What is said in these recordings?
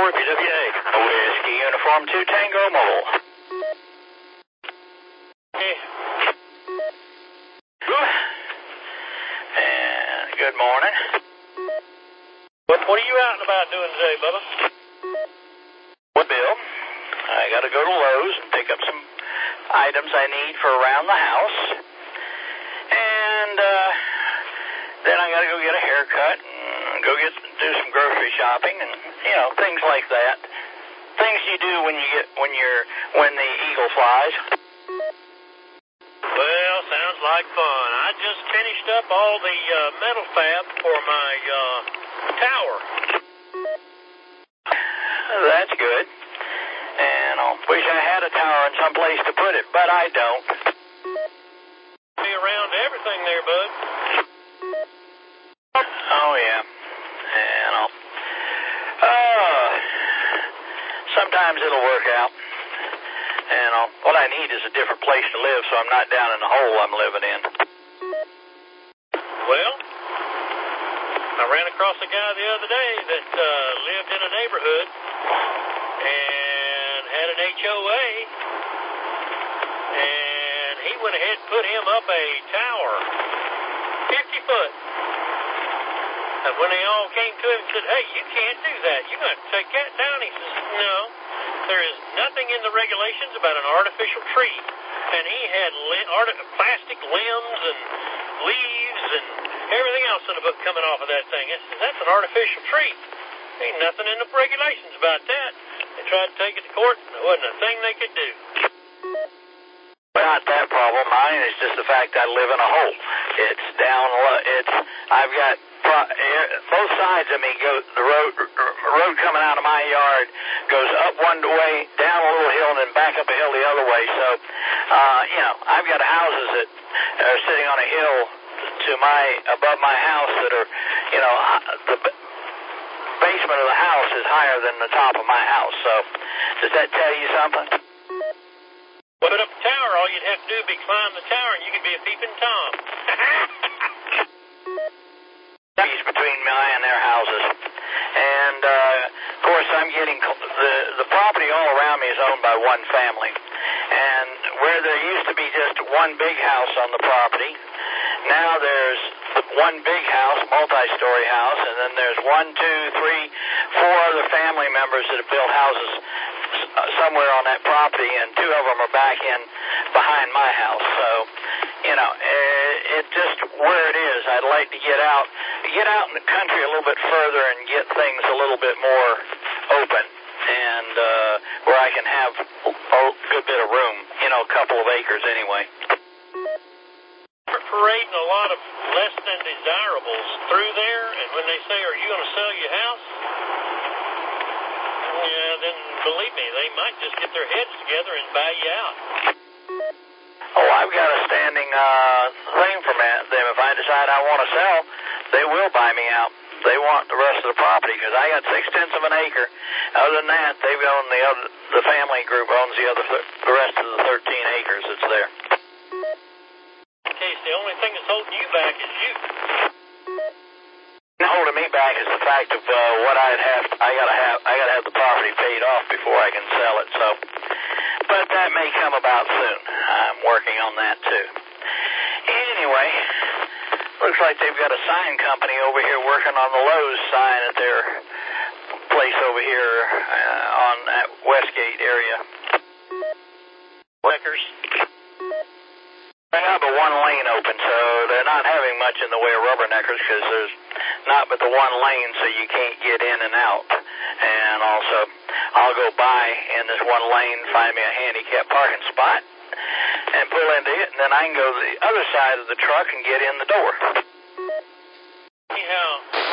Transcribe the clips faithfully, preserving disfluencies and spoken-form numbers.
four, P W A. Whiskey Uniform two Tango Mobile. Hey. And good morning. What, what are you out and about doing today, Bubba? Well, Bill, I got to go to Lowe's and pick up some items I need for around the house. And uh, then I got to go get a haircut and go get do some grocery shopping and, you know, things like that. Things you do when you get when you're when the eagle flies. Well, sounds like fun. I just finished up all the uh, metal fab for my uh, tower. That's good. And I wish I had a tower in some place to put it, but I don't. Be around everything there, bud. Oh, yeah. And I'll, uh, sometimes it'll work out. And I'll, what I need is a different place to live so I'm not down in the hole I'm living in. Well, I ran across a guy the other day that uh, lived in a neighborhood and had an H O A, and he went ahead and put him up a tower, fifty foot. And when they all came to him and said, hey, you can't do that. You're going to have to take that down. He says, no, there is nothing in the regulations about an artificial tree. And he had li- art- plastic limbs and leaves and everything else in the book coming off of that thing. I says, that's an artificial tree. Ain't nothing in the regulations about that. They tried to take it to court, and there wasn't a thing they could do. Not that problem. Mine is just the fact I live in a hole. It's down. It's I've got pro- both sides of me go. The road road coming out of my yard goes up one way, down a little hill, and then back up a hill the other way. So, uh, you know, I've got houses that are sitting on a hill to my above my house that are, you know, the basement of the house is higher than the top of my house. So, does that tell you something? Put up a tower, all you'd have to do would be climb the tower and you could be a peeping Tom. He's between mine and their houses. And, uh, of course, I'm getting, the, the property all around me is owned by one family. And where there used to be just one big house on the property, now there's one big house, multi-story house, and then there's one, two, three, four other family members that have built houses somewhere on that property, and two of them are back in behind my house. So, you know, it just where it is, I'd like to get out, get out in the country a little bit further and get things a little bit more open, and uh, where I can have a good bit of room, you know, a couple of acres anyway. We're parading a lot of less than desirables through there, and when they say, are you going to sell your house? Yeah, then believe me, they might just get their heads together and buy you out. Oh, I've got a standing uh, thing from them. If I decide I want to sell, they will buy me out. They want the rest of the property because I got six tenths of an acre. Other than that, they own the other. The family group owns the other, th- the rest of the thirteen acres that's there. In case the only thing that's holding you back is you. Holding me back is the fact of uh, what I'd have. I gotta have. I gotta have the property paid off before I can sell it. So, but that may come about soon. I'm working on that too. Anyway, looks like they've got a sign company over here working on the Lowe's sign at their place over here uh, on that Westgate area. Liquors. They have a one lane open, so they're not having much in the way of rubberneckers because there's not but the one lane, so you can't get in and out. And also, I'll go by in this one lane, find me a handicapped parking spot, and pull into it, and then I can go to the other side of the truck and get in the door. Anyhow,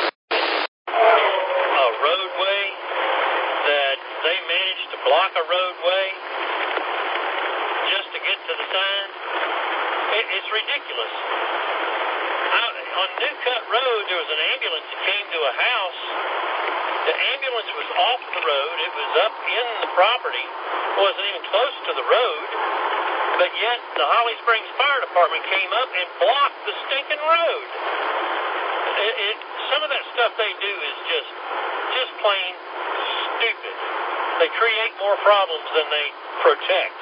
a roadway that they managed to block a roadway just to get to the sign, it, it's ridiculous. I, on New Cut Road, there was an ambulance that came to a house. The ambulance was off the road. It was up in the property. It wasn't even close to the road. But yet, the Holly Springs Fire Department came up and blocked the stinking road. It, it, some of that stuff they do is just, just plain stupid. They create more problems than they protect.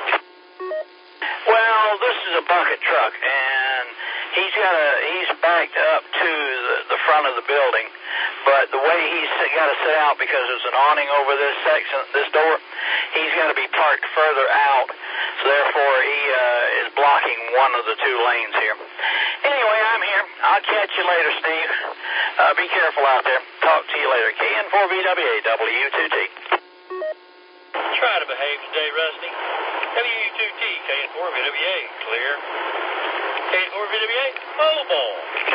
Well, this is a bucket truck, and he's got a he's backed up to the, the front of the building, but the way he's got to sit out because there's an awning over this section, this door, he's got to be parked further out, so therefore he uh, is blocking one of the two lanes here. Anyway, I'm here. I'll catch you later, Steve. Uh, be careful out there. Talk to you later. K N four V W A W two T. Try to behave today, Rusty. W two T, K N four V W A, clear. K N four V W A, mobile.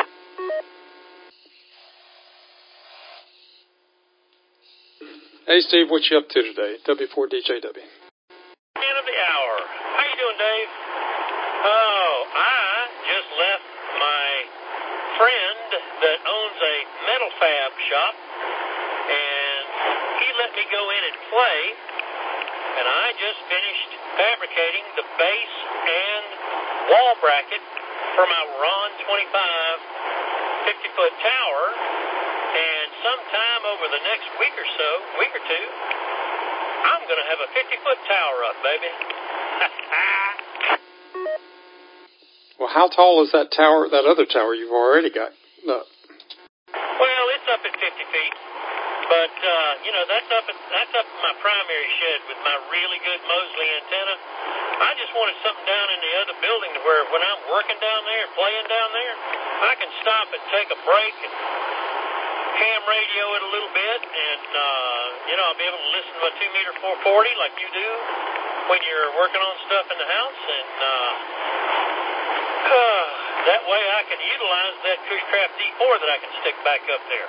Hey, Steve, what you up to today? W four D J W. End of the hour. How you doing, Dave? Oh, I just left my friend that owns a metal fab shop, and he let me go in and play, and I just finished fabricating the base and wall bracket for my Ron twenty-five fifty-foot tower, and sometime over the next week or so, week or two, I'm going to have a fifty-foot tower up, baby. Well, how tall is that tower, that other tower you've already got up? Well, it's up at fifty feet. But, uh, you know, that's up at, that's up at my primary shed with my really good Mosley antenna. I just wanted something down in the other building to where when I'm working down there, playing down there, I can stop and take a break and ham radio it a little bit, and, uh, you know, I'll be able to listen to my two meter four forty like you do when you're working on stuff in the house, and uh, uh, that way I can utilize that Cushcraft D four that I can stick back up there.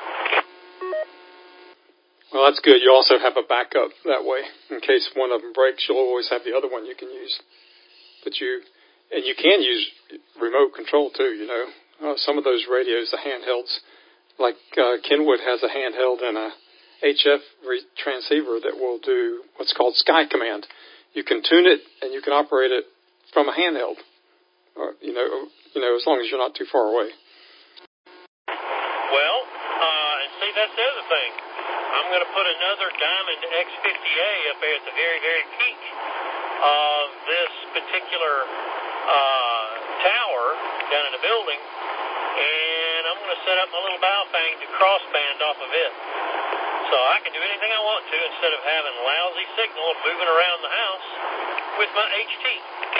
Well, that's good. You also have a backup that way. In case one of them breaks, you'll always have the other one you can use. But you, and you can use remote control too, you know. Uh, some of those radios, the handhelds, like uh, Kenwood has a handheld and a H F re- transceiver that will do what's called Sky Command. You can tune it and you can operate it from a handheld, or, you know, you know, as long as you're not too far away. Well, uh, and see, that's the other thing. I'm going to put another Diamond X fifty A up there at the very, very peak of this particular uh, tower down in the building, and I'm going to set up my little Baofeng to crossband off of it. So I can do anything I want to instead of having lousy signal and moving around the house with my H T.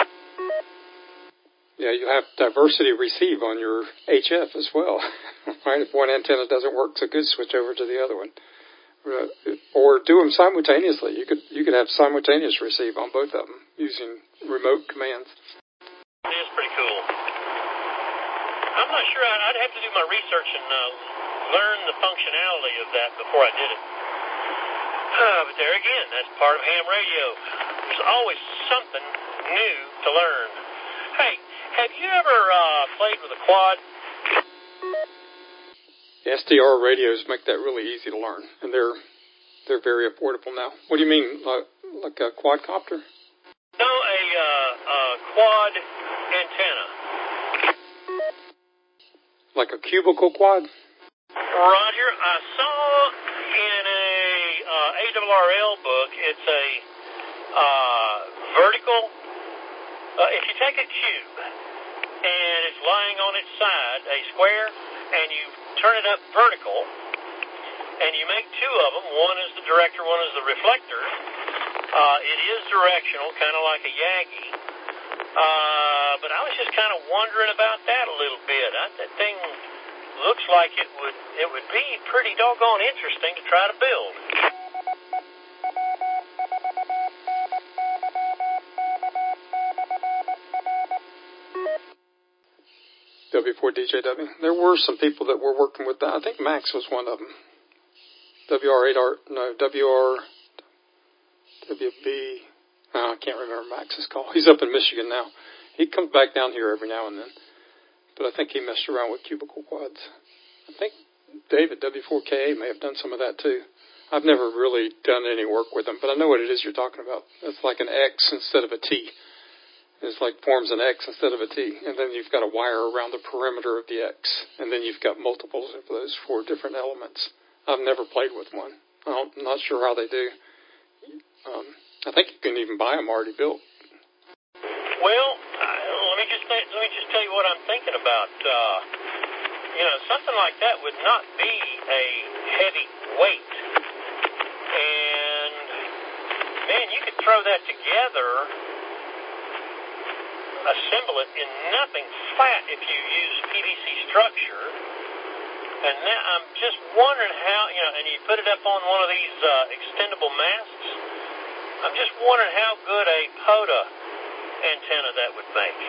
Yeah, you have diversity receive on your H F as well, right? If one antenna doesn't work so good, switch over to the other one. Uh, or do them simultaneously. You could you could have simultaneous receive on both of them using remote commands. It is pretty cool. I'm not sure. I'd, I'd have to do my research and uh, learn the functionality of that before I did it. Uh, but there again, that's part of ham radio. There's always something new to learn. Hey, have you ever uh, played with a quad? S D R radios make that really easy to learn, and they're they're very affordable now. What do you mean, like, like a quadcopter? No, a uh, uh, quad antenna. Like a cubicle quad? Roger, I saw in a uh, A R R L book, it's a uh, vertical, uh, if you take a cube and it's lying on its side, a square, and you turn it up vertical, and you make two of them. One is the director, one is the reflector. Uh, it is directional, kind of like a Yagi. Uh, but I was just kind of wondering about that a little bit. I, that thing looks like it would it would be pretty doggone interesting to try to build. W four D J W. There were some people that were working with that. I think Max was one of them. W R eight R, no, W R, W B, oh, I can't remember Max's call. He's up in Michigan now. He comes back down here every now and then. But I think he messed around with cubicle quads. I think David, W four K A, may have done some of that too. I've never really done any work with them, but I know what it is you're talking about. It's like an X instead of a T. It's like forms an X instead of a T. And then you've got a wire around the perimeter of the X. And then you've got multiples of those four different elements. I've never played with one. I'm not sure how they do. Um, I think you can even buy them already built. Well, uh, let me just let me just tell you what I'm thinking about. Uh, you know, something like that would not be a heavy weight, and man, you could throw that together, assemble it in nothing flat if you use P V C structure. And now I'm just wondering how, you know, and you put it up on one of these uh, extendable masts. I'm just wondering how good a POTA antenna that would make.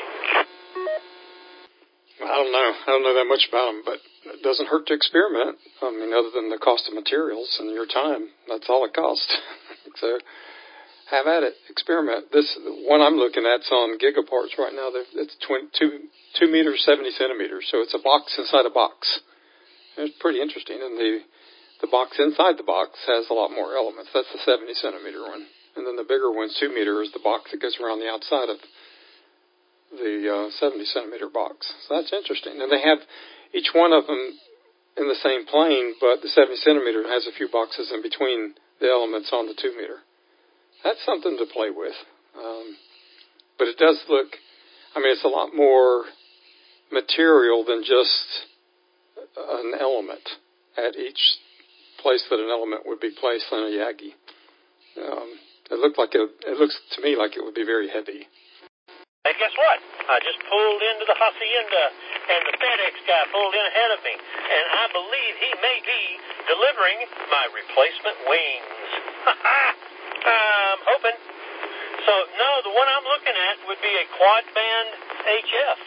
I don't know. I don't know that much about them, but it doesn't hurt to experiment. I mean, other than the cost of materials and your time, that's all it costs. So have at it. Experiment. This one I'm looking at's on Gigaparts right now. It's twenty, two, two meters, seventy centimeters. So it's a box inside a box. It's pretty interesting. And the, the box inside the box has a lot more elements. That's the seventy centimeter one. And then the bigger one's two meter is the box that goes around the outside of the uh, seventy centimeter box. So that's interesting. And they have each one of them in the same plane, but the seventy centimeter has a few boxes in between the elements on the two meter. That's something to play with. Um, but it does look, I mean, it's a lot more material than just an element at each place that an element would be placed on a Yagi. Um, it looked like it, it looks to me like it would be very heavy. And guess what? I just pulled into the hacienda, and the FedEx guy pulled in ahead of me, and I believe he may be delivering my replacement wings. I'm hoping. So, no, the one I'm looking at would be a quad band H F.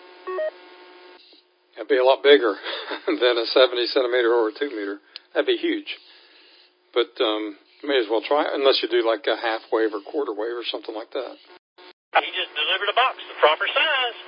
That'd be a lot bigger than a seventy centimeter or a two meter. That'd be huge. But um, you may as well try it, unless you do like a half wave or quarter wave or something like that. He just delivered a box the proper size.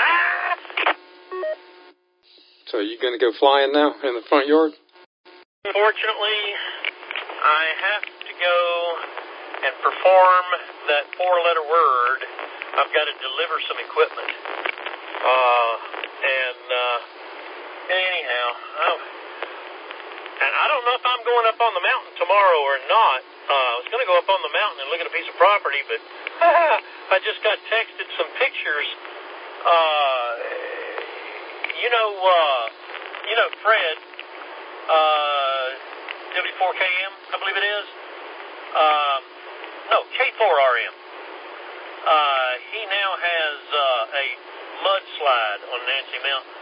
So are you going to go flying now in the front yard? Unfortunately, I have to go and perform that four-letter word. I've got to deliver some equipment. Uh, and, uh, anyhow, oh, and I don't know if I'm going up on the mountain tomorrow or not. Uh, I was going to go up on the mountain and look at a piece of property, but I just got texted some pictures. Uh, you know, uh, you know, Fred, uh, W four K M, I believe it is. Um, no, K four R M. Uh, he now has, uh, a mudslide on Nancy Mountain.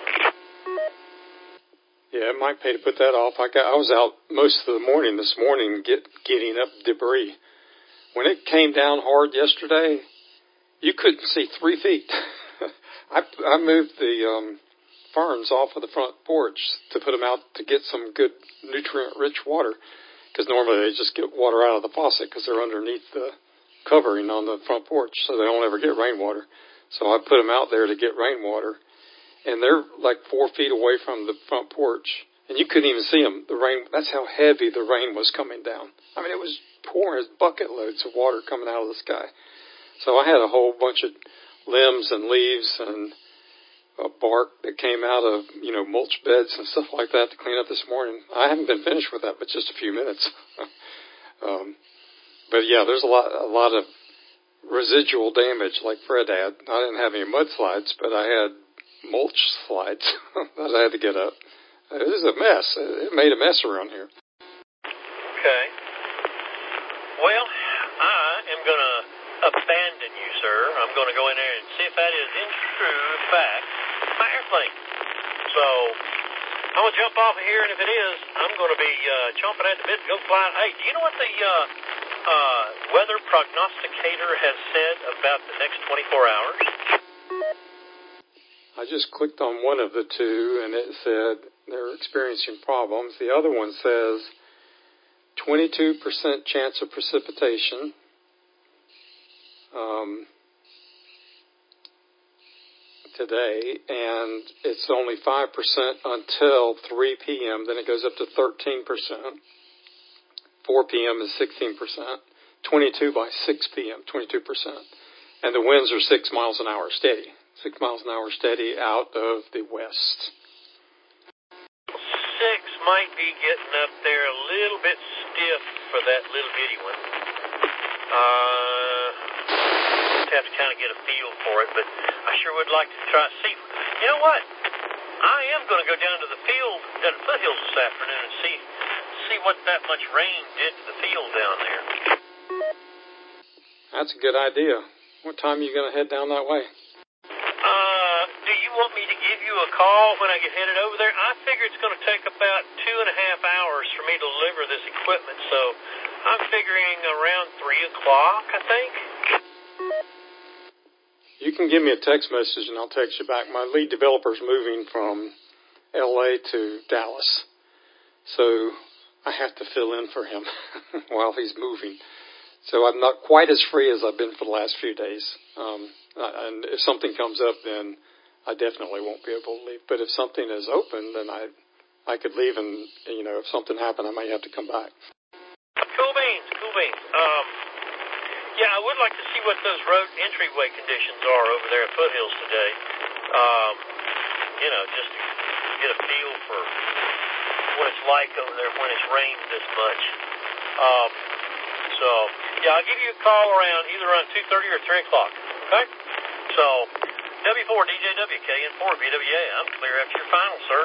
Yeah, it might pay to put that off. I got, I was out most of the morning this morning get, getting up debris. When it came down hard yesterday, you couldn't see three feet. I, I moved the um, ferns off of the front porch to put them out to get some good nutrient-rich water, because normally they just get water out of the faucet because they're underneath the covering on the front porch, so they don't ever get rainwater. So I put them out there to get rainwater, and they're like four feet away from the front porch, and you couldn't even see them. The rain, that's how heavy the rain was coming down. I mean, it was pouring bucket loads of water coming out of the sky. So I had a whole bunch of limbs and leaves and uh, bark that came out of, you know, mulch beds and stuff like that to clean up this morning. I haven't been finished with that, but just a few minutes. um, but yeah, there's a lot, a lot of residual damage like Fred had. I didn't have any mudslides, but I had mulch slides that I had to get up. It was a mess. It made a mess around here. Okay. Well, I am going to abandon you, sir. I'm going to go in there and see if that is in true fact my airplane. So I'm going to jump off of here, and if it is, I'm going to be uh, chomping at the bit to go fly. Hey, do you know what the uh, uh, weather prognosticator has said about the next twenty-four hours? I just clicked on one of the two, and it said they're experiencing problems. The other one says twenty-two percent chance of precipitation. Um, today, and it's only five percent until three p.m., then it goes up to thirteen percent. four p.m. is sixteen percent. twenty-two by six p.m., twenty-two percent. And the winds are six miles an hour steady. Six miles an hour steady out of the west. Six might be getting up there a little bit stiff for that little bitty one. Uh, just have to kind of get a feel for it, but I sure would like to try to see. You know what? I am going to go down to the field, down the foothills this afternoon and see see what that much rain did to the field down there. That's a good idea. What time are you going to head down that way? Uh, do you want me to give you a call when I get headed over there? I figure it's going to take about two and a half hours for me to deliver this equipment, so I'm figuring around three o'clock, I think. You can give me a text message and I'll text you back. My lead developer's moving from L A to Dallas, so I have to fill in for him while he's moving. So I'm not quite as free as I've been for the last few days. Um, and if something comes up, then I definitely won't be able to leave. But if something is open, then I I could leave, and, you know, if something happened, I might have to come back. Cool beans, cool beans. Um, yeah, I would like to see what those road entryway conditions are over there at Foothills today. Um, you know, just to get a feel for what it's like over there when it's rained this much. Um, so, yeah, I'll give you a call around either around two thirty or three o'clock, okay? So, W four D J W K N four V W A, I'm clear after your final, sir.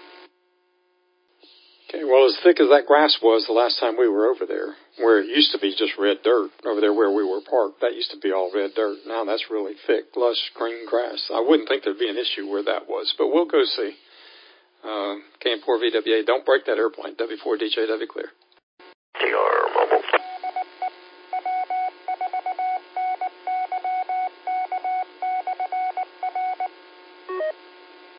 Okay, well, as thick as that grass was the last time we were over there, where it used to be just red dirt, over there where we were parked, that used to be all red dirt. Now that's really thick, lush, green grass. I wouldn't think there'd be an issue where that was, but we'll go see. Uh, K N four V W A, don't break that airplane. W four D J W clear.